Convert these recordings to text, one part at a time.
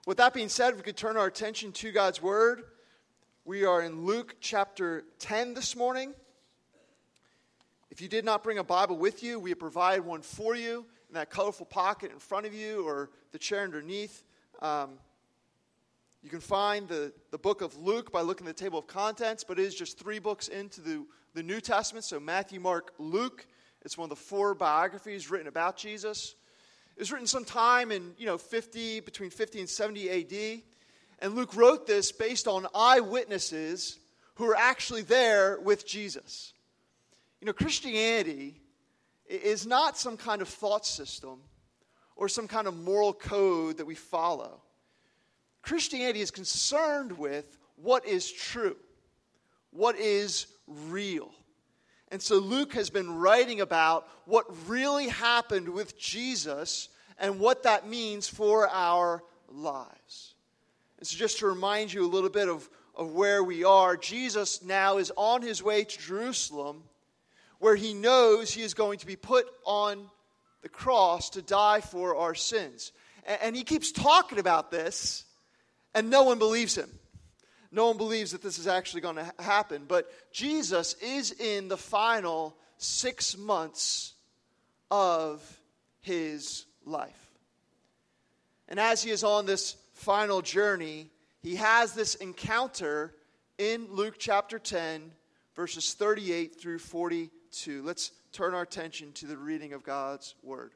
With that being said, if we could turn our attention to God's Word. We are in Luke chapter 10 this morning. If you did not bring a Bible with you, we have provided one for you in that colorful pocket in front of you or the chair underneath. You can find the book of Luke by looking at the table of contents, but it is just 3 books into the New Testament. So Matthew, Mark, Luke. It's one of the 4 biographies written about Jesus. It was written sometime in between 50 and 70 A.D., and Luke wrote this based on eyewitnesses who were actually there with Jesus. Christianity is not some kind of thought system or some kind of moral code that we follow. Christianity is concerned with what is true, what is real. And so Luke has been writing about what really happened with Jesus and what that means for our lives. And so just to remind you a little bit of where we are, Jesus now is on his way to Jerusalem, where he knows he is going to be put on the cross to die for our sins. And he keeps talking about this, and no one believes him. No one believes that this is actually going to happen. But Jesus is in the final 6 months of his life. And as he is on this final journey, he has this encounter in Luke chapter 10, verses 38 through 42. Let's turn our attention to the reading of God's word.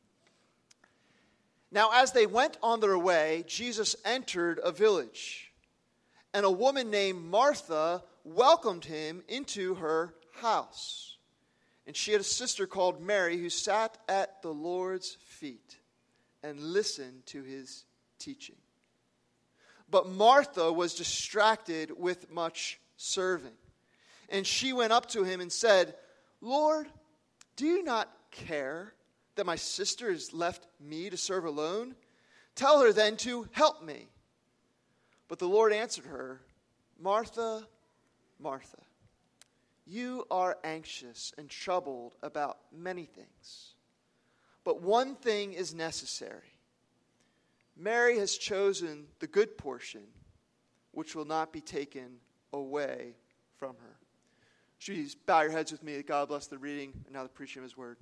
Now, as they went on their way, Jesus entered a village, and a woman named Martha welcomed him into her house. And she had a sister called Mary who sat at the Lord's feet and listened to his teaching. But Martha was distracted with much serving. And she went up to him and said, "Lord, do you not care that my sister has left me to serve alone? Tell her then to help me." But the Lord answered her, "Martha, Martha, you are anxious and troubled about many things. But one thing is necessary. Mary has chosen the good portion, which will not be taken away from her." Please bow your heads with me. God bless the reading and now the preaching of his word.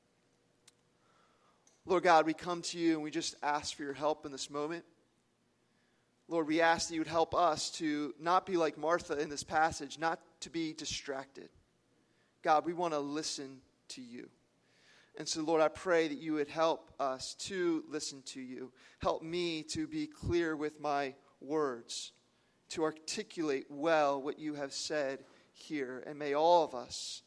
Lord God, we come to you and we just ask for your help in this moment. Lord, we ask that you would help us to not be like Martha in this passage, not to be distracted. God, we want to listen to you. And so, Lord, I pray that you would help us to listen to you. Help me to be clear with my words, to articulate well what you have said here. And may all of us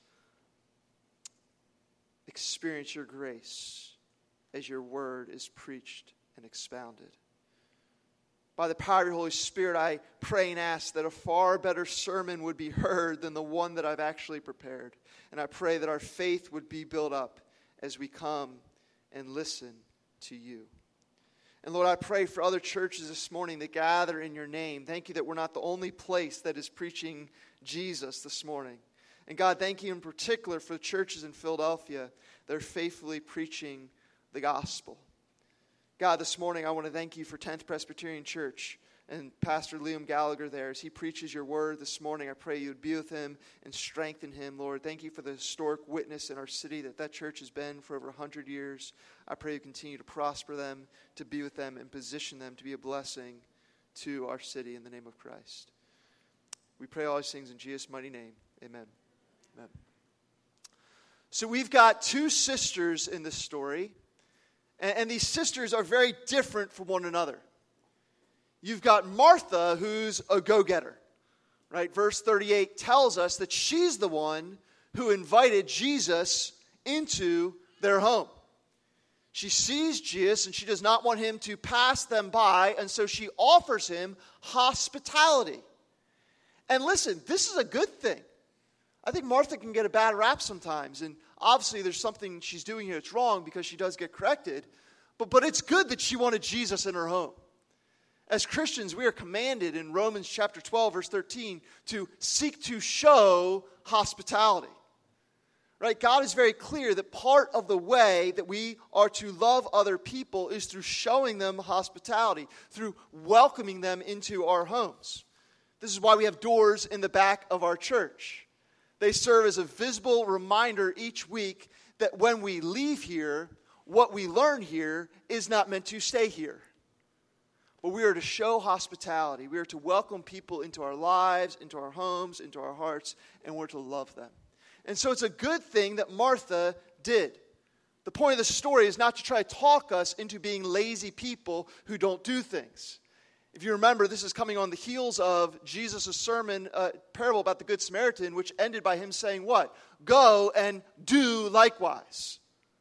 experience your grace as your word is preached and expounded. By the power of your Holy Spirit, I pray and ask that a far better sermon would be heard than the one that I've actually prepared. And I pray that our faith would be built up as we come and listen to you. And Lord, I pray for other churches this morning that gather in your name. Thank you that we're not the only place that is preaching Jesus this morning. And God, thank you in particular for the churches in Philadelphia that are faithfully preaching the gospel. God, this morning I want to thank you for 10th Presbyterian Church and Pastor Liam Gallagher there. As he preaches your word this morning, I pray you would be with him and strengthen him, Lord. Thank you for the historic witness in our city that church has been for over 100 years. I pray you continue to prosper them, to be with them, and position them to be a blessing to our city in the name of Christ. We pray all these things in Jesus' mighty name. Amen. Amen. So we've got 2 sisters in this story, and these sisters are very different from one another. You've got Martha, who's a go-getter, right? Verse 38 tells us that she's the one who invited Jesus into their home. She sees Jesus and she does not want him to pass them by, and so she offers him hospitality. And listen, this is a good thing. I think Martha can get a bad rap sometimes, and obviously there's something she's doing here that's wrong because she does get corrected, but it's good that she wanted Jesus in her home. As Christians, we are commanded in Romans chapter 12, verse 13, to seek to show hospitality. Right? God is very clear that part of the way that we are to love other people is through showing them hospitality, through welcoming them into our homes. This is why we have doors in the back of our church. They serve as a visible reminder each week that when we leave here, what we learn here is not meant to stay here. But we are to show hospitality. We are to welcome people into our lives, into our homes, into our hearts, and we're to love them. And so it's a good thing that Martha did. The point of the story is not to try to talk us into being lazy people who don't do things. If you remember, this is coming on the heels of Jesus' sermon, parable about the Good Samaritan, which ended by him saying what? Go and do likewise.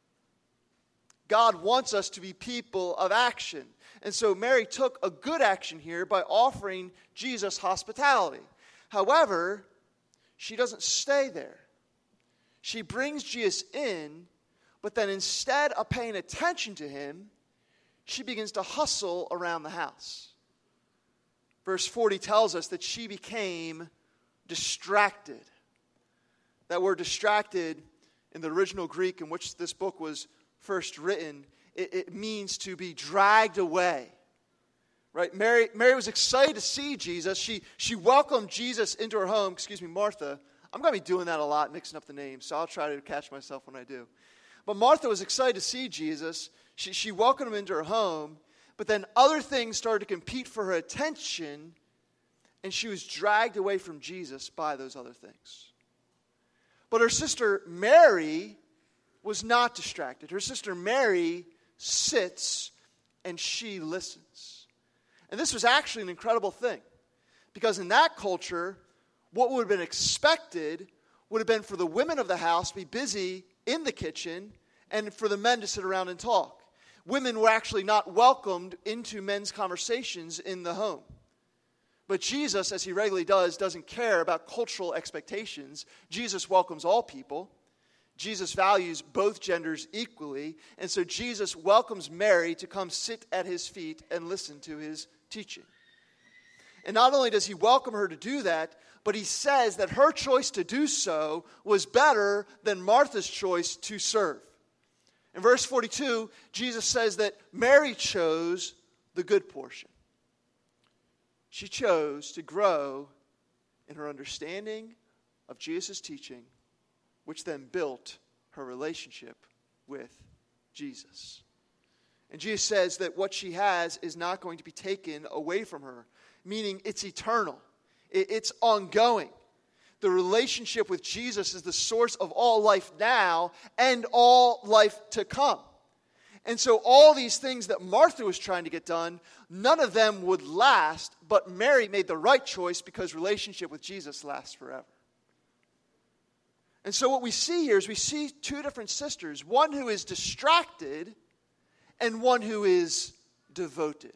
God wants us to be people of action. And so Mary took a good action here by offering Jesus hospitality. However, she doesn't stay there. She brings Jesus in, but then instead of paying attention to him, she begins to hustle around the house. Verse 40 tells us that she became distracted. That word distracted in the original Greek in which this book was first written, it means to be dragged away. Right? Mary was excited to see Jesus. She welcomed Jesus into her home. Martha. I'm going to be doing that a lot, mixing up the names, so I'll try to catch myself when I do. But Martha was excited to see Jesus. She welcomed him into her home, but then other things started to compete for her attention, and she was dragged away from Jesus by those other things. But her sister Mary was not distracted. Her sister Mary sits and she listens. And this was actually an incredible thing, because in that culture, what would have been expected would have been for the women of the house to be busy in the kitchen and for the men to sit around and talk. Women were actually not welcomed into men's conversations in the home. But Jesus, as he regularly does, doesn't care about cultural expectations. Jesus welcomes all people. Jesus values both genders equally. And so Jesus welcomes Mary to come sit at his feet and listen to his teaching. And not only does he welcome her to do that, but he says that her choice to do so was better than Martha's choice to serve. In verse 42, Jesus says that Mary chose the good portion. She chose to grow in her understanding of Jesus' teaching, which then built her relationship with Jesus. And Jesus says that what she has is not going to be taken away from her, meaning it's eternal. It's ongoing. The relationship with Jesus is the source of all life now and all life to come. And so all these things that Martha was trying to get done, none of them would last, but Mary made the right choice because relationship with Jesus lasts forever. And so what we see here is we see two different sisters, one who is distracted and one who is devoted.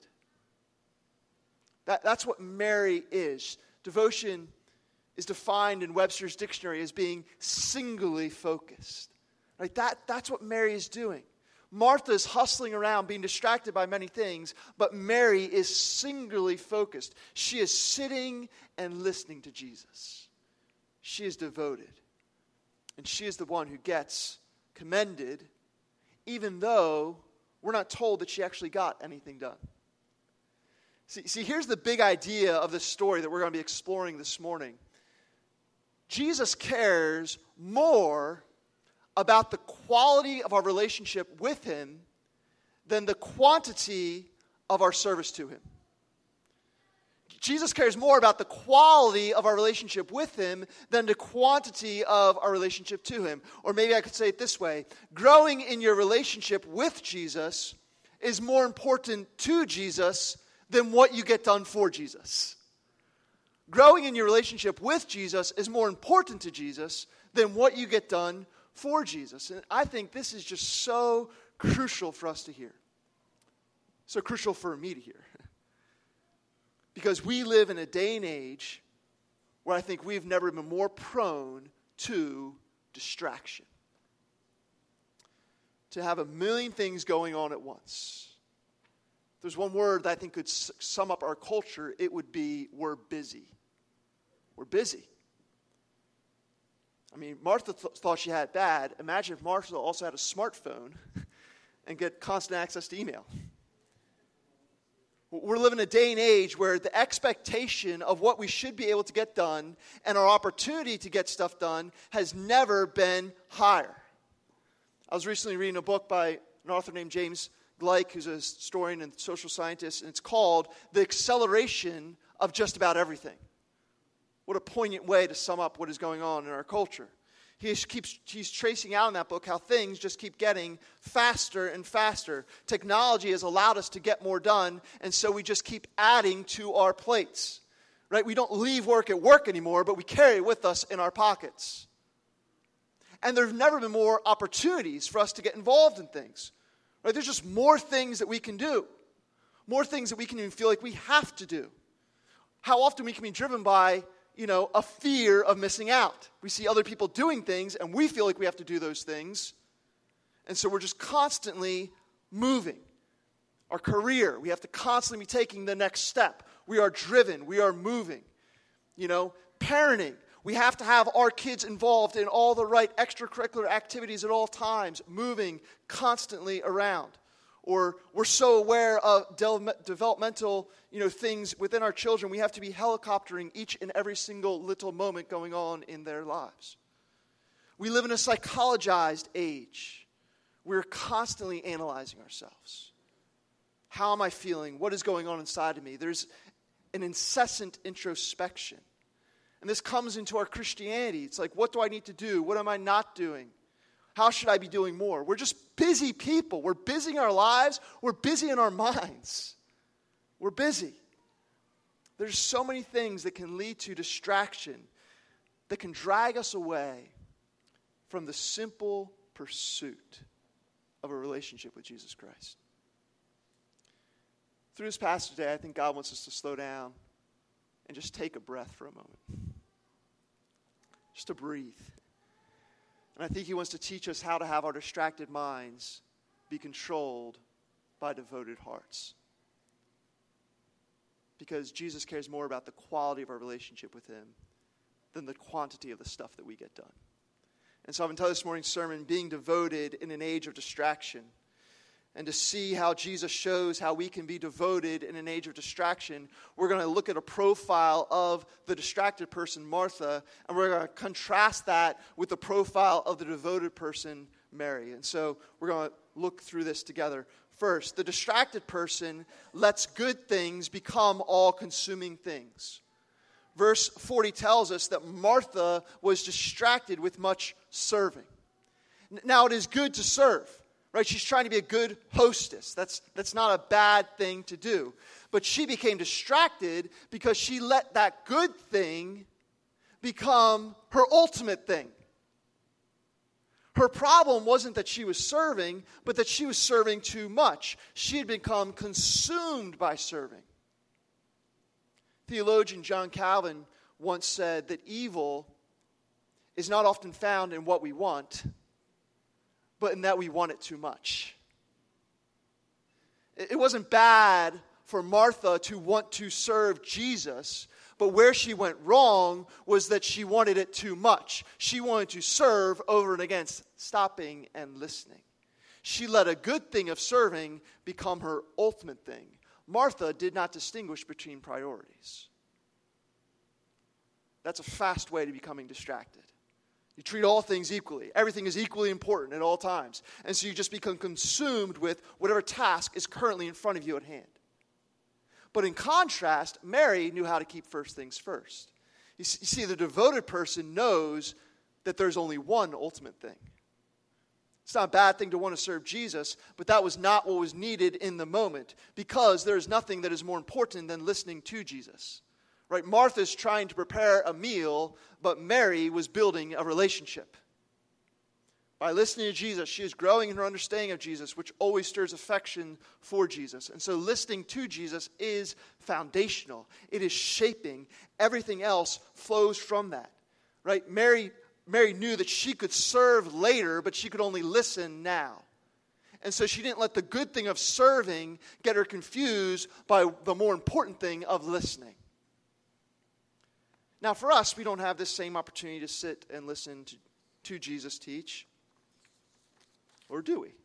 That's what Mary is. Devotion is defined in Webster's dictionary as being singly focused. Right? That's what Mary is doing. Martha is hustling around, being distracted by many things, but Mary is singularly focused. She is sitting and listening to Jesus. She is devoted. And she is the one who gets commended, even though we're not told that she actually got anything done. See, here's the big idea of this story that we're going to be exploring this morning. Jesus cares more about the quality of our relationship with him than the quantity of our service to him. Jesus cares more about the quality of our relationship with him than the quantity of our relationship to him. Or maybe I could say it this way. Growing in your relationship with Jesus is more important to Jesus than what you get done for Jesus. Growing in your relationship with Jesus is more important to Jesus than what you get done for Jesus. And I think this is just so crucial for us to hear. So crucial for me to hear. Because we live in a day and age where I think we've never been more prone to distraction. To have a million things going on at once. If there's one word that I think could sum up our culture, it would be we're busy. We're busy. I mean, Martha thought she had it bad. Imagine if Martha also had a smartphone and get constant access to email. We're living in a day and age where the expectation of what we should be able to get done and our opportunity to get stuff done has never been higher. I was recently reading a book by an author named James Gleick, who's a historian and social scientist, and it's called The Acceleration of Just About Everything. What a poignant way to sum up what is going on in our culture. He's tracing out in that book how things just keep getting faster and faster. Technology has allowed us to get more done, and so we just keep adding to our plates. Right? We don't leave work at work anymore, but we carry it with us in our pockets. And there have never been more opportunities for us to get involved in things. Right? There's just more things that we can do. More things that we can even feel like we have to do. How often we can be driven by a fear of missing out. We see other people doing things, and we feel like we have to do those things. And so we're just constantly moving. Our career, we have to constantly be taking the next step. We are driven. We are moving. Parenting. We have to have our kids involved in all the right extracurricular activities at all times, moving constantly around. Or we're so aware of developmental, things within our children, we have to be helicoptering each and every single little moment going on in their lives. We live in a psychologized age. We're constantly analyzing ourselves. How am I feeling? What is going on inside of me? There's an incessant introspection. And this comes into our Christianity. It's like, what do I need to do? What am I not doing? How should I be doing more? We're just busy people. We're busy in our lives. We're busy in our minds. We're busy. There's so many things that can lead to distraction, that can drag us away from the simple pursuit of a relationship with Jesus Christ. Through this passage today, I think God wants us to slow down and just take a breath for a moment. Just to breathe. And I think he wants to teach us how to have our distracted minds be controlled by devoted hearts. Because Jesus cares more about the quality of our relationship with him than the quantity of the stuff that we get done. And so I'm going to tell this morning's sermon, being devoted in an age of distraction. And to see how Jesus shows how we can be devoted in an age of distraction, we're going to look at a profile of the distracted person, Martha, and we're going to contrast that with the profile of the devoted person, Mary. And so we're going to look through this together. First, the distracted person lets good things become all-consuming things. Verse 40 tells us that Martha was distracted with much serving. Now, it is good to serve. Right? She's trying to be a good hostess. That's not a bad thing to do. But she became distracted because she let that good thing become her ultimate thing. Her problem wasn't that she was serving, but that she was serving too much. She had become consumed by serving. Theologian John Calvin once said that evil is not often found in what we want, but in that we want it too much. It wasn't bad for Martha to want to serve Jesus, but where she went wrong was that she wanted it too much. She wanted to serve over and against stopping and listening. She let a good thing of serving become her ultimate thing. Martha did not distinguish between priorities. That's a fast way to becoming distracted. You treat all things equally. Everything is equally important at all times. And so you just become consumed with whatever task is currently in front of you at hand. But in contrast, Mary knew how to keep first things first. You see, the devoted person knows that there's only one ultimate thing. It's not a bad thing to want to serve Jesus, but that was not what was needed in the moment, because there is nothing that is more important than listening to Jesus. Right? Martha's trying to prepare a meal, but Mary was building a relationship. By listening to Jesus, she is growing in her understanding of Jesus, which always stirs affection for Jesus. And so listening to Jesus is foundational. It is shaping. Everything else flows from that. Right? Mary knew that she could serve later, but she could only listen now. And so she didn't let the good thing of serving get her confused by the more important thing of listening. Now, for us, we don't have this same opportunity to sit and listen to Jesus teach. Or do we?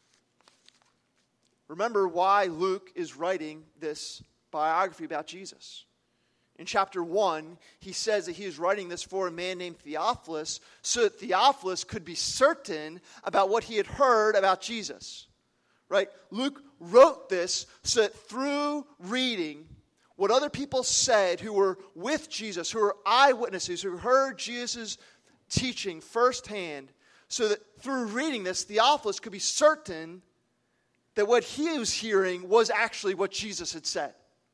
Remember why Luke is writing this biography about Jesus. In chapter 1, he says that he is writing this for a man named Theophilus, so that Theophilus could be certain about what he had heard about Jesus. Right? Luke wrote this so that through reading what other people said who were with Jesus, who were eyewitnesses, who heard Jesus' teaching firsthand, so that through reading this, Theophilus could be certain that what he was hearing was actually what Jesus had said.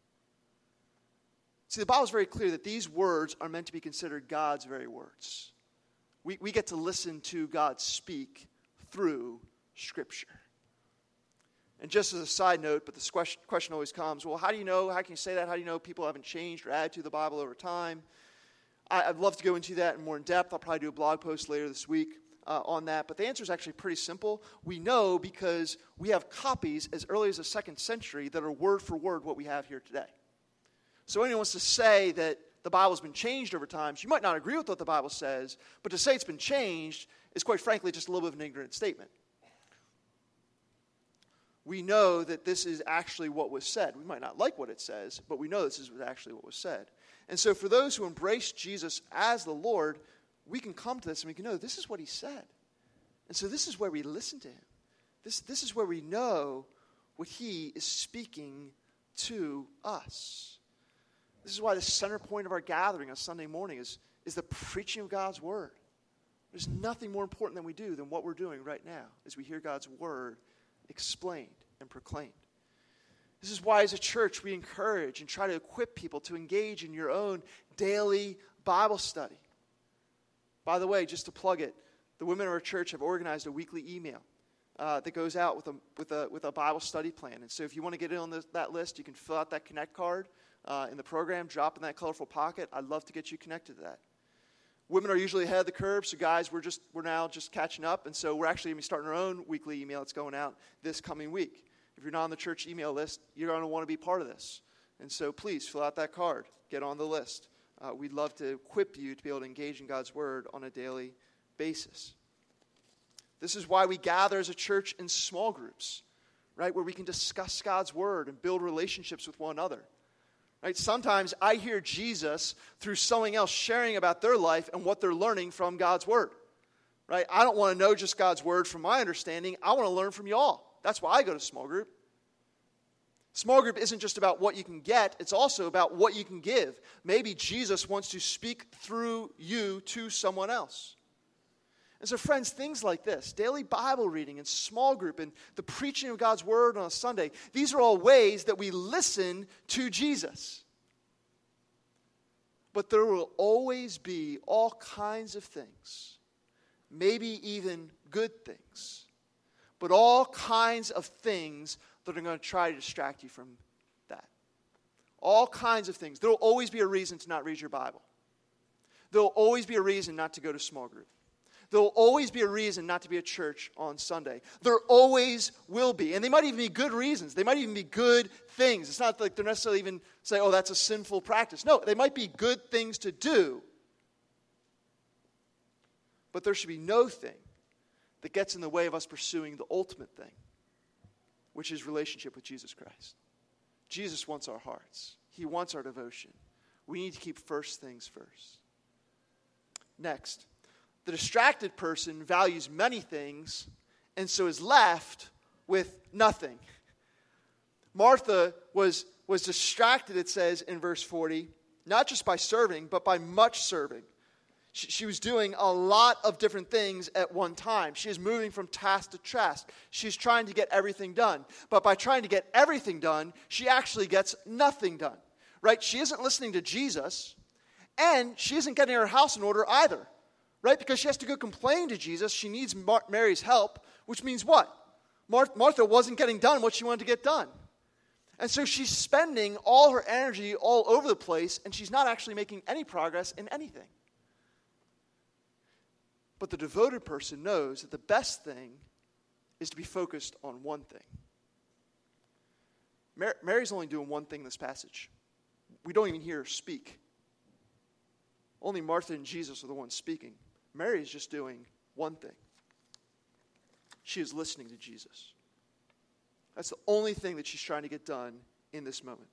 See, the Bible is very clear that these words are meant to be considered God's very words. We get to listen to God speak through Scripture. And just as a side note, but this question always comes, well, how do you know, how can you say that? How do you know people haven't changed or added to the Bible over time? I'd love to go into that more in depth. I'll probably do a blog post later this week on that. But the answer is actually pretty simple. We know because we have copies as early as the 2nd century that are word for word what we have here today. So anyone wants to say that the Bible's been changed over time, so you might not agree with what the Bible says, but to say it's been changed is quite frankly just a little bit of an ignorant statement. We know that this is actually what was said. We might not like what it says, but we know this is actually what was said. And so for those who embrace Jesus as the Lord, we can come to this and we can know this is what he said. And so this is where we listen to him. This is where we know what he is speaking to us. This is why the center point of our gathering on Sunday morning is the preaching of God's word. There's nothing more important than we do than what we're doing right now as we hear God's word explained and proclaimed. This is why as a church we encourage and try to equip people to engage in your own daily Bible study. By the way, just to plug it, the women of our church have organized a weekly email that goes out with a Bible study plan. And so if you want to get in on that list, you can fill out that Connect card in the program, drop in that colorful pocket. I'd love to get you connected to that. Women are usually ahead of the curve, so guys, we're now just catching up, and so we're actually going to be starting our own weekly email that's going out this coming week. If you're not on the church email list, you're going to want to be part of this. And so please fill out that card. Get on the list. We'd love to equip you to be able to engage in God's word on a daily basis. This is why we gather as a church in small groups, right, where we can discuss God's word and build relationships with one another. Right? Sometimes I hear Jesus through someone else sharing about their life and what they're learning from God's word. Right? I don't want to know just God's word from my understanding. I want to learn from you all. That's why I go to small group. Small group isn't just about what you can get. It's also about what you can give. Maybe Jesus wants to speak through you to someone else. And so friends, things like this, daily Bible reading and small group and the preaching of God's word on a Sunday, these are all ways that we listen to Jesus. But there will always be all kinds of things, maybe even good things, but all kinds of things that are going to try to distract you from that. All kinds of things. There will always be a reason to not read your Bible. There will always be a reason not to go to small group. There will always be a reason not to be at church on Sunday. There always will be. And they might even be good reasons. They might even be good things. It's not like they're necessarily even say, oh, that's a sinful practice. No, they might be good things to do. But there should be no thing that gets in the way of us pursuing the ultimate thing, which is relationship with Jesus Christ. Jesus wants our hearts. He wants our devotion. We need to keep first things first. Next, the distracted person values many things and so is left with nothing. Martha was distracted, it says in verse 40, not just by serving, but by much serving. She was doing a lot of different things at one time. She is moving from task to task. She's trying to get everything done. But by trying to get everything done, she actually gets nothing done. Right? She isn't listening to Jesus, and she isn't getting her house in order either. Right? Because she has to go complain to Jesus. She needs Mary's help, which means what? Martha wasn't getting done what she wanted to get done. And so she's spending all her energy all over the place, and she's not actually making any progress in anything. But the devoted person knows that the best thing is to be focused on one thing. Mary's only doing one thing in this passage. We don't even hear her speak. Only Martha and Jesus are the ones speaking. Mary is just doing one thing. She is listening to Jesus. That's the only thing that she's trying to get done in this moment.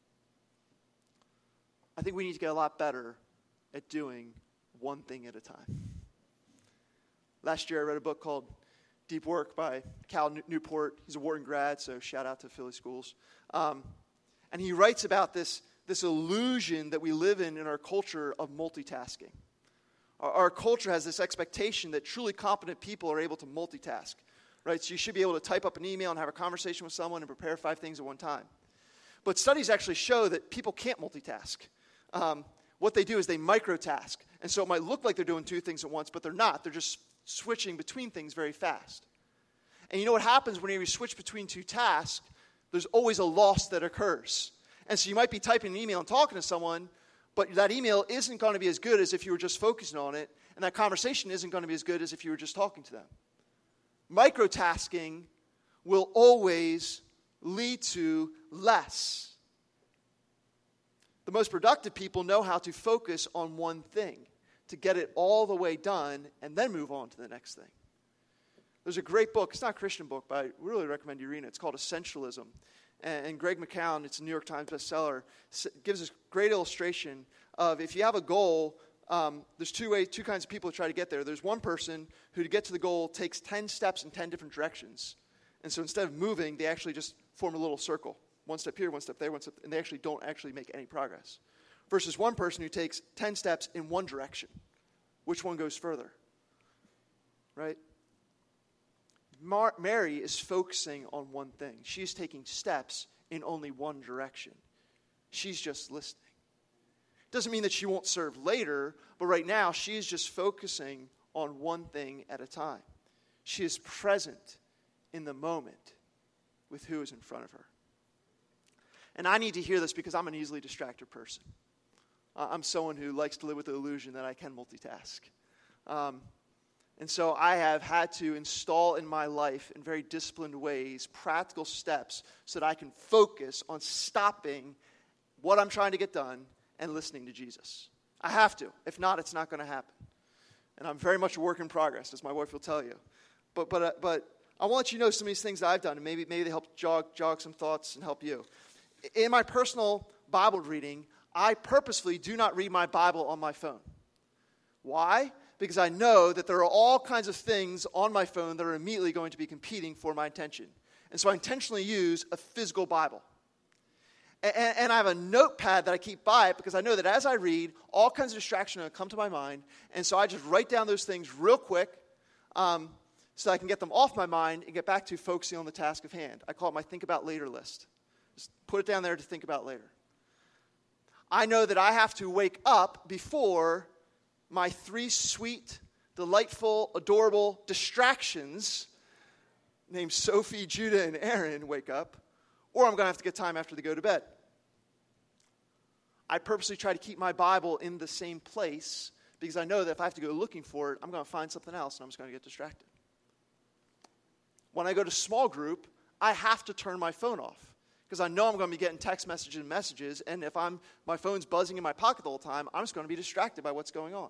I think we need to get a lot better at doing one thing at a time. Last year I read a book called Deep Work by Cal Newport. He's a Wharton grad, so shout out to Philly schools. And he writes about this illusion that we live in our culture of multitasking. Our culture has this expectation that truly competent people are able to multitask. Right? So you should be able to type up an email and have a conversation with someone and prepare 5 things at one time. But studies actually show that people can't multitask. What they do is they microtask. And so it might look like they're doing 2 things at once, but they're not. They're just switching between things very fast. And you know what happens when you switch between 2 tasks? There's always a loss that occurs. And so you might be typing an email and talking to someone, but that email isn't going to be as good as if you were just focusing on it, and that conversation isn't going to be as good as if you were just talking to them. Microtasking will always lead to less. The most productive people know how to focus on one thing, to get it all the way done, and then move on to the next thing. There's a great book. It's not a Christian book, but I really recommend you read it. It's called Essentialism. And Greg McKeown, it's a New York Times bestseller, gives this great illustration of if you have a goal, there's two kinds of people who try to get there. There's one person who, to get to the goal, takes 10 steps in 10 different directions. And so instead of moving, they actually just form a little circle. 1 step here, 1 step there, 1 step, and they actually don't actually make any progress. Versus one person who takes 10 steps in one direction. Which one goes further? Right? Mary is focusing on one thing. She's taking steps in only one direction. She's just listening. Doesn't mean that she won't serve later, but right now she's just focusing on one thing at a time. She is present in the moment with who is in front of her. And I need to hear this because I'm an easily distracted person. I'm someone who likes to live with the illusion that I can multitask. And so I have had to install in my life in very disciplined ways practical steps so that I can focus on stopping what I'm trying to get done and listening to Jesus. I have to. If not, it's not going to happen. And I'm very much a work in progress, as my wife will tell you. But I want to let you know some of these things that I've done, and maybe they help jog some thoughts and help you. In my personal Bible reading, I purposefully do not read my Bible on my phone. Why? Because I know that there are all kinds of things on my phone that are immediately going to be competing for my attention. And so I intentionally use a physical Bible. And I have a notepad that I keep by it because I know that as I read, all kinds of distractions are going to come to my mind. And so I just write down those things real quick so I can get them off my mind and get back to focusing on the task of hand. I call it my think about later list. Just put it down there to think about later. I know that I have to wake up before my 3 sweet, delightful, adorable distractions named Sophie, Judah, and Aaron wake up, or I'm going to have to get time after they go to bed. I purposely try to keep my Bible in the same place because I know that if I have to go looking for it, I'm going to find something else and I'm just going to get distracted. When I go to small group, I have to turn my phone off because I know I'm going to be getting text messages, and if my phone's buzzing in my pocket the whole time, I'm just going to be distracted by what's going on.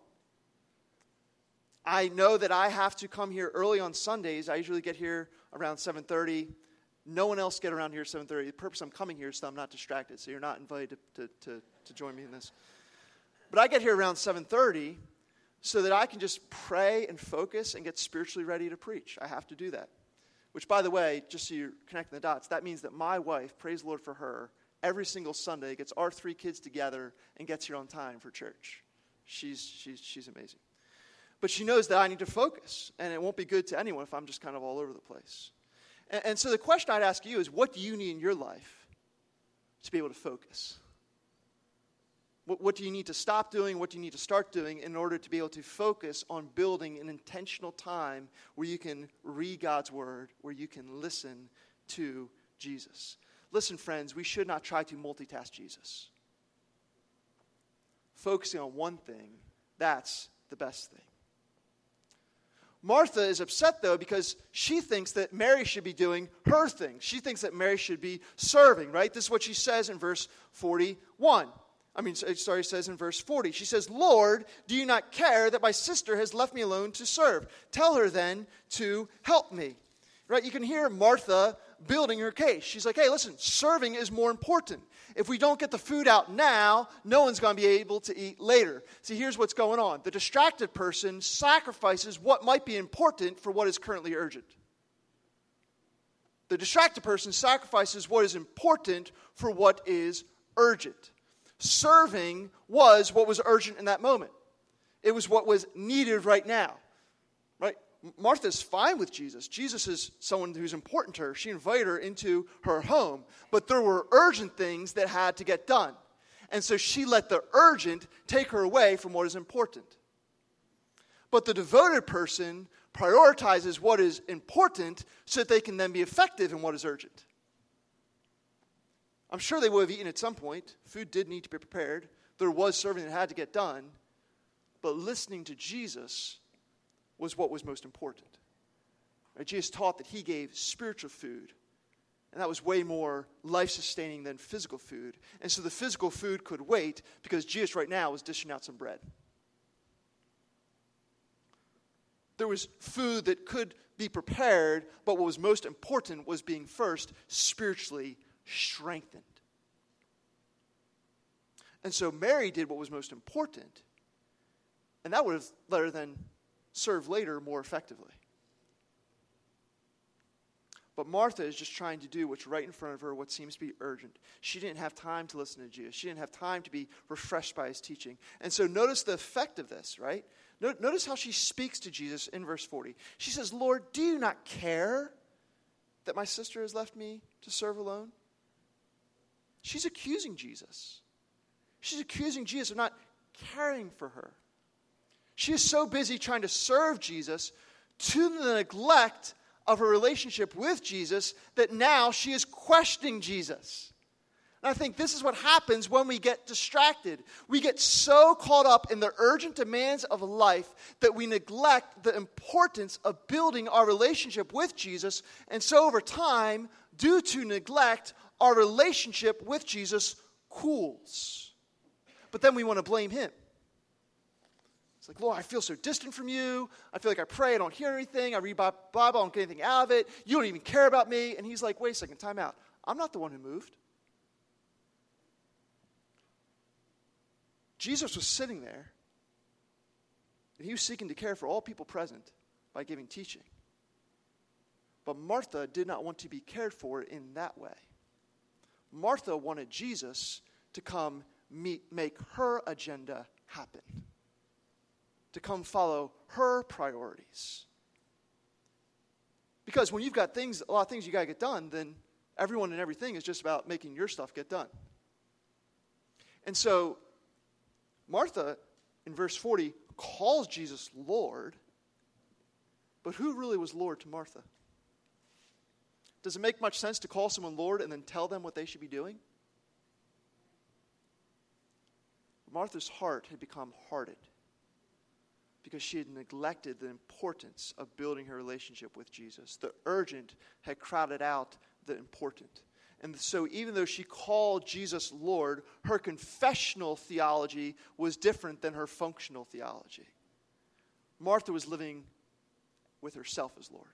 I know that I have to come here early on Sundays. I usually get here around 7:30. No one else get around here at 7:30. The purpose I'm coming here is so I'm not distracted, so you're not invited to join me in this. But I get here around 7:30 so that I can just pray and focus and get spiritually ready to preach. I have to do that. Which, by the way, just so you're connecting the dots, that means that my wife, praise the Lord for her, every single Sunday gets our 3 kids together and gets here on time for church. She's amazing. But she knows that I need to focus, and it won't be good to anyone if I'm just kind of all over the place. And so the question I'd ask you is, what do you need in your life to be able to focus? What do you need to stop doing? What do you need to start doing in order to be able to focus on building an intentional time where you can read God's word, where you can listen to Jesus? Listen, friends, we should not try to multitask Jesus. Focusing on one thing, that's the best thing. Martha is upset, though, because she thinks that Mary should be doing her thing. She thinks that Mary should be serving, right? This is what she says in verse 41. It says in verse 40, she says, Lord, do you not care that my sister has left me alone to serve? Tell her then to help me. Right? You can hear Martha building her case. She's like, hey, listen, serving is more important. If we don't get the food out now, no one's going to be able to eat later. See, here's what's going on. The distracted person sacrifices what might be important for what is currently urgent. The distracted person sacrifices what is important for what is urgent. Serving was what was urgent in that moment. It was what was needed right now. Right? Martha's fine with Jesus. Jesus is someone who's important to her. She invited her into her home. But there were urgent things that had to get done. And so she let the urgent take her away from what is important. But the devoted person prioritizes what is important so that they can then be effective in what is urgent. I'm sure they would have eaten at some point. Food did need to be prepared. There was serving that had to get done. But listening to Jesus was what was most important. Right? Jesus taught that he gave spiritual food. And that was way more life-sustaining than physical food. And so the physical food could wait because Jesus right now was dishing out some bread. There was food that could be prepared, but what was most important was being first spiritually strengthened. And so Mary did what was most important. And that would have let her then serve later more effectively. But Martha is just trying to do what's right in front of her, what seems to be urgent. She didn't have time to listen to Jesus. She didn't have time to be refreshed by his teaching. And so notice the effect of this, right? Notice how she speaks to Jesus in verse 40. She says, Lord, do you not care that my sister has left me to serve alone? She's accusing Jesus. She's accusing Jesus of not caring for her. She is so busy trying to serve Jesus to the neglect of her relationship with Jesus that now she is questioning Jesus. And I think this is what happens when we get distracted. We get so caught up in the urgent demands of life that we neglect the importance of building our relationship with Jesus. And so over time, due to neglect, our relationship with Jesus cools. But then we want to blame him. It's like, Lord, I feel so distant from you. I feel like I pray, I don't hear anything. I read Bible, I don't get anything out of it. You don't even care about me. And he's like, wait a second, time out. I'm not the one who moved. Jesus was sitting there, and he was seeking to care for all people present by giving teaching. But Martha did not want to be cared for in that way. Martha wanted Jesus to come make her agenda happen, to come follow her priorities. Because when you've got a lot of things you got to get done, then everyone and everything is just about making your stuff get done. And so Martha, in verse 40, calls Jesus Lord, but who really was Lord to Martha? Does it make much sense to call someone Lord and then tell them what they should be doing? Martha's heart had become hardened because she had neglected the importance of building her relationship with Jesus. The urgent had crowded out the important. And so even though she called Jesus Lord, her confessional theology was different than her functional theology. Martha was living with herself as Lord.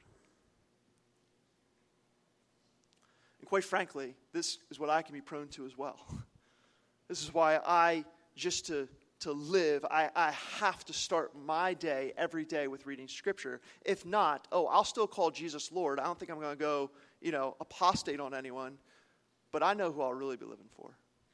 And quite frankly, this is what I can be prone to as well. This is why to live, I have to start my day every day with reading Scripture. If not, I'll still call Jesus Lord. I don't think I'm going to go, apostate on anyone. But I know who I'll really be living for.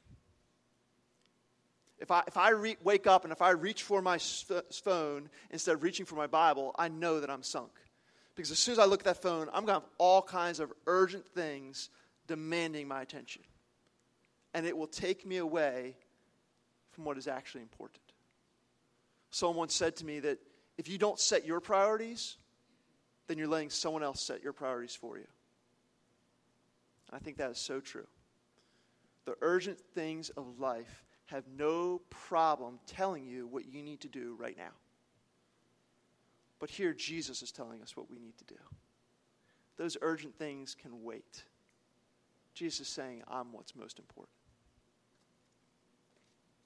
If I wake up and if I reach for my phone instead of reaching for my Bible, I know that I'm sunk. Because as soon as I look at that phone, I'm going to have all kinds of urgent things demanding my attention. And it will take me away from what is actually important. Someone once said to me that if you don't set your priorities, then you're letting someone else set your priorities for you. I think that is so true. The urgent things of life have no problem telling you what you need to do right now. But here Jesus is telling us what we need to do. Those urgent things can wait. Jesus is saying, I'm what's most important.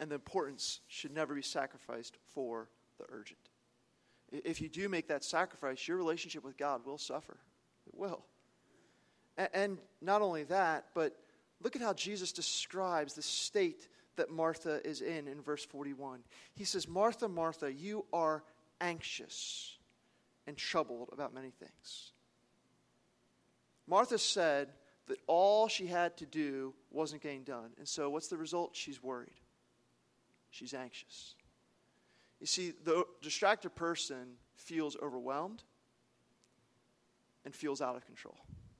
and the importance should never be sacrificed for the urgent. If you do make that sacrifice, your relationship with God will suffer. It will. And not only that, but look at how Jesus describes the state that Martha is in verse 41. He says, Martha, Martha, you are anxious and troubled about many things. Martha said that all she had to do wasn't getting done. And so what's the result? She's worried. She's anxious. You see, the distracted person feels overwhelmed and feels out of control.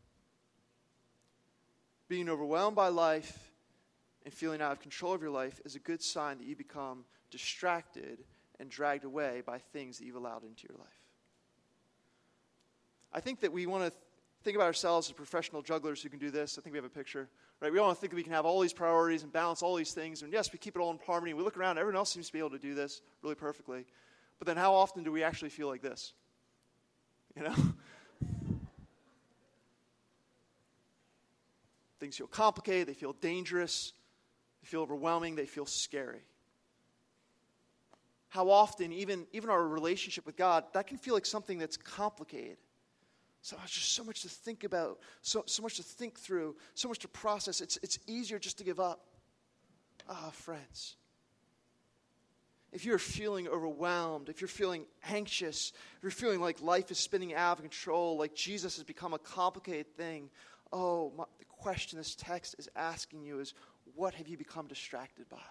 Being overwhelmed by life and feeling out of control of your life is a good sign that you become distracted and dragged away by things that you've allowed into your life. I think that we want to think about ourselves as professional jugglers who can do this. I think we have a picture, right? We all want to think that we can have all these priorities and balance all these things. And yes, we keep it all in harmony. We look around, everyone else seems to be able to do this really perfectly. But then how often do we actually feel like this? You know? Things feel complicated, they feel dangerous, they feel overwhelming, they feel scary. How often, even our relationship with God, that can feel like something that's complicated. So there's just so much to think about, so much to think through, so much to process. It's easier just to give up. Friends, if you're feeling overwhelmed, if you're feeling anxious, if you're feeling like life is spinning out of control, like Jesus has become a complicated thing, the question this text is asking you is, what have you become distracted by?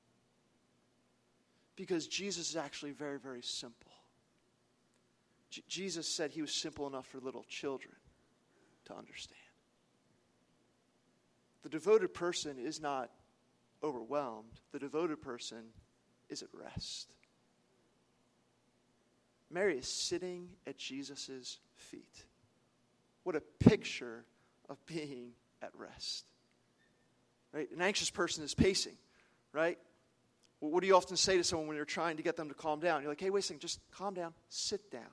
Because Jesus is actually very, very simple. Jesus said he was simple enough for little children to understand. The devoted person is not overwhelmed. The devoted person is at rest. Mary is sitting at Jesus' feet. What a picture of being at rest. Right? An anxious person is pacing, right? What do you often say to someone when you're trying to get them to calm down? You're like, hey, wait a second, just calm down, sit down.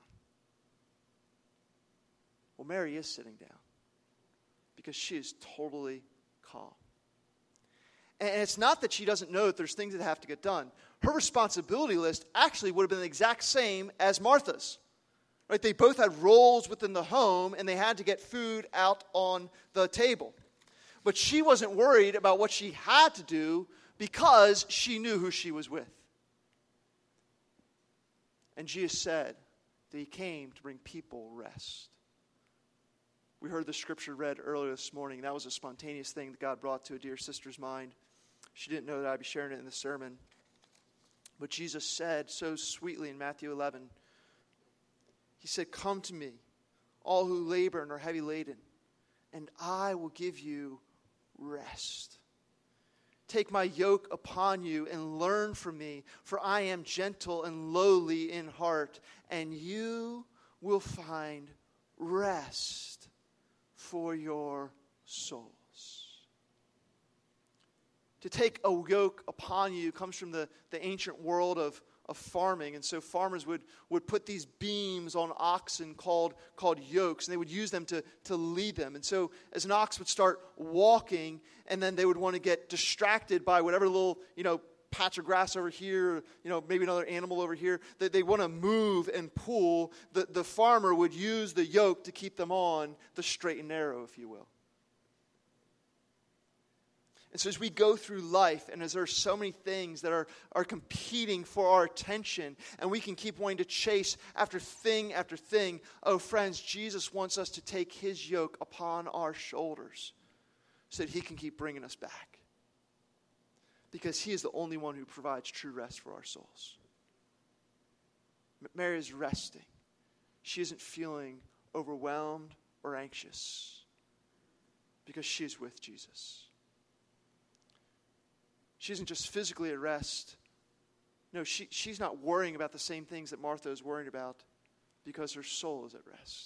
Well, Mary is sitting down because she is totally calm. And it's not that she doesn't know that there's things that have to get done. Her responsibility list actually would have been the exact same as Martha's. Right? They both had roles within the home, and they had to get food out on the table. But she wasn't worried about what she had to do because she knew who she was with. And Jesus said that he came to bring people rest. We heard the scripture read earlier this morning. That was a spontaneous thing that God brought to a dear sister's mind. She didn't know that I'd be sharing it in the sermon. But Jesus said so sweetly in Matthew 11, he said, come to me, all who labor and are heavy laden, and I will give you rest. Take my yoke upon you and learn from me, for I am gentle and lowly in heart, and you will find rest for your souls. To take a yoke upon you comes from the ancient world of farming. And so farmers would put these beams on oxen called yokes, and they would use them to lead them. And so as an ox would start walking, and then they would want to get distracted by whatever little, patch of grass over here, maybe another animal over here, that they want to move and pull, the farmer would use the yoke to keep them on the straight and narrow, if you will. And so as we go through life, and as there are so many things that are competing for our attention, and we can keep wanting to chase after thing after thing, friends, Jesus wants us to take his yoke upon our shoulders so that he can keep bringing us back. Because he is the only one who provides true rest for our souls. Mary is resting. She isn't feeling overwhelmed or anxious because she is with Jesus. She isn't just physically at rest. No, she's not worrying about the same things that Martha is worried about because her soul is at rest.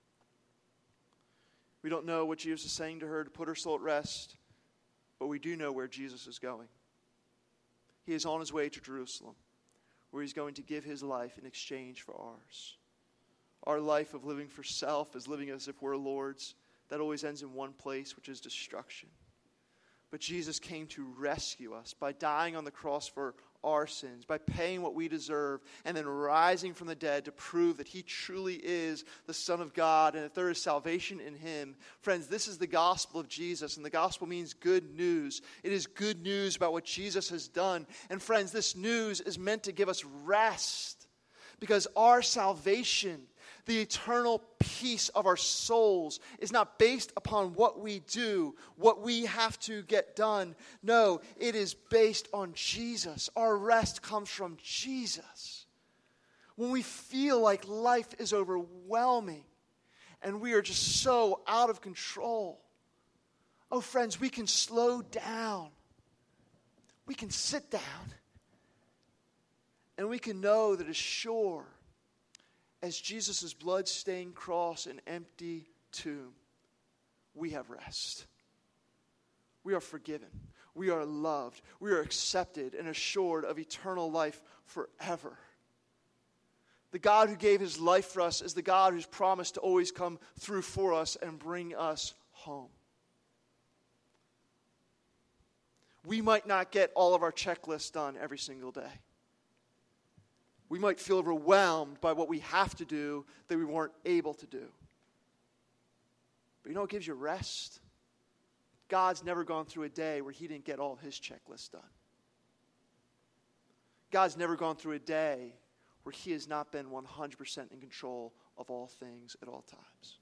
We don't know what Jesus is saying to her to put her soul at rest, but we do know where Jesus is going. He is on his way to Jerusalem, where he's going to give his life in exchange for ours. Our life of living for self is living as if we're lords. That always ends in one place, which is destruction. But Jesus came to rescue us by dying on the cross for our sins, by paying what we deserve, and then rising from the dead to prove that he truly is the Son of God and that there is salvation in him. Friends, this is the gospel of Jesus, and the gospel means good news. It is good news about what Jesus has done. And friends, this news is meant to give us rest, because our salvation, the eternal peace of our souls, is not based upon what we do, what we have to get done. No, it is based on Jesus. Our rest comes from Jesus. When we feel like life is overwhelming and we are just so out of control, oh friends, we can slow down. We can sit down. And we can know that as sure as Jesus' blood-stained cross and empty tomb, we have rest. We are forgiven. We are loved. We are accepted and assured of eternal life forever. The God who gave his life for us is the God who's promised to always come through for us and bring us home. We might not get all of our checklists done every single day. We might feel overwhelmed by what we have to do that we weren't able to do. But you know what gives you rest? God's never gone through a day where he didn't get all of his checklists done. God's never gone through a day where he has not been 100% in control of all things at all times.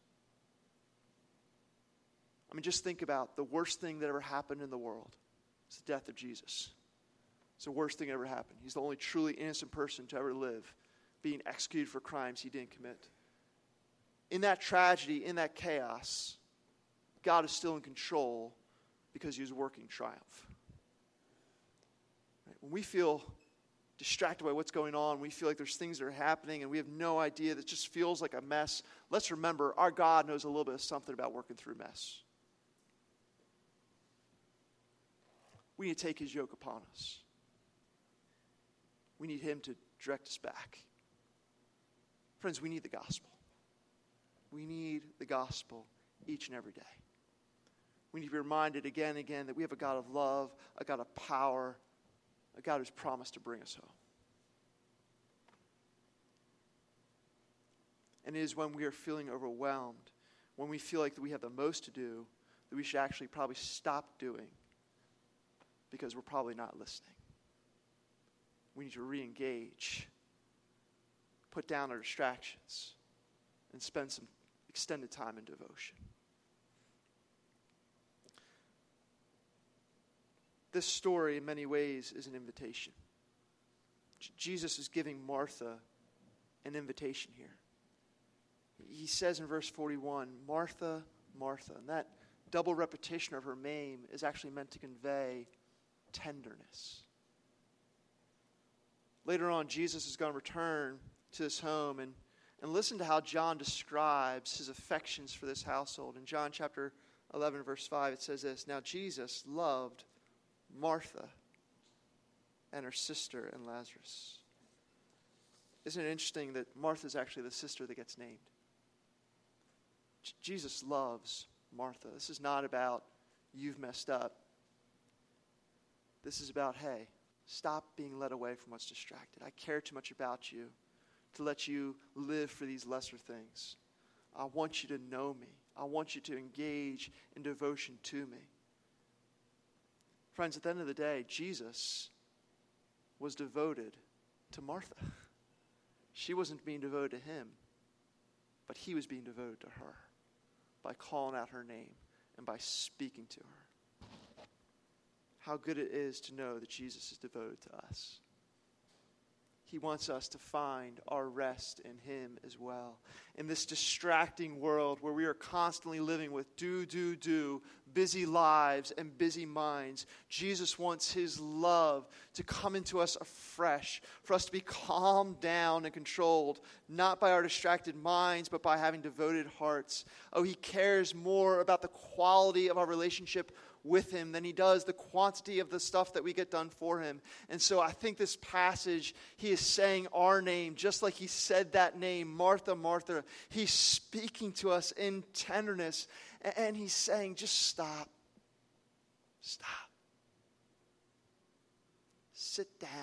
I mean, just think about the worst thing that ever happened in the world. It's the death of Jesus. It's the worst thing that ever happened. He's the only truly innocent person to ever live, being executed for crimes he didn't commit. In that tragedy, in that chaos, God is still in control because he was working triumph. Right? When we feel distracted by what's going on, we feel like there's things that are happening and we have no idea, that just feels like a mess, let's remember our God knows a little bit of something about working through mess. We need to take his yoke upon us. We need him to direct us back. Friends, we need the gospel. We need the gospel each and every day. We need to be reminded again and again that we have a God of love, a God of power, a God who's promised to bring us home. And it is when we are feeling overwhelmed, when we feel like that we have the most to do, that we should actually probably stop doing, because we're probably not listening. We need to re-engage, put down our distractions, and spend some extended time in devotion. This story, in many ways, is an invitation. Jesus is giving Martha an invitation here. He says in verse 41, Martha, Martha. And that double repetition of her name is actually meant to convey tenderness. Later on, Jesus is going to return to this home and listen to how John describes his affections for this household. In John chapter 11, verse 5, it says this, Now Jesus loved Martha and her sister and Lazarus. Isn't it interesting that Martha is actually the sister that gets named? Jesus loves Martha. This is not about you've messed up. This is about, hey, stop being led away from what's distracted. I care too much about you to let you live for these lesser things. I want you to know me. I want you to engage in devotion to me. Friends, at the end of the day, Jesus was devoted to Martha. She wasn't being devoted to him, but he was being devoted to her by calling out her name and by speaking to her. How good it is to know that Jesus is devoted to us. He wants us to find our rest in him as well. In this distracting world where we are constantly living with do, busy lives and busy minds, Jesus wants his love to come into us afresh, for us to be calmed down and controlled, not by our distracted minds, but by having devoted hearts. Oh, he cares more about the quality of our relationship with him than he does the quantity of the stuff that we get done for him. And so I think this passage, he is saying our name, just like he said that name, Martha, Martha. He's speaking to us in tenderness, and he's saying, just stop. Stop. Sit down.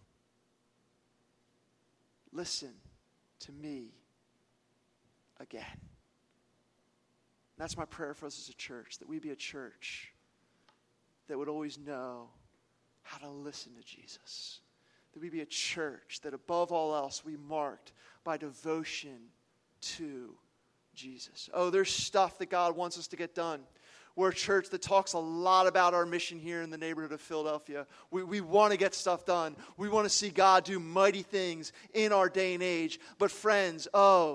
Listen to me again. That's my prayer for us as a church, that we be a church that would always know how to listen to Jesus. That we be a church that above all else we marked by devotion to Jesus. Oh, there's stuff that God wants us to get done. We're a church that talks a lot about our mission here in the neighborhood of Philadelphia. We want to get stuff done. We want to see God do mighty things in our day and age. But friends,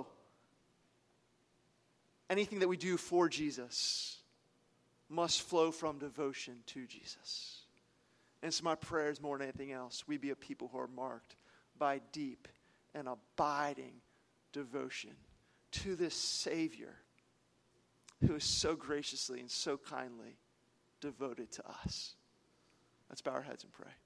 anything that we do for Jesus must flow from devotion to Jesus. And so my prayer is more than anything else, we be a people who are marked by deep and abiding devotion to this Savior who is so graciously and so kindly devoted to us. Let's bow our heads and pray.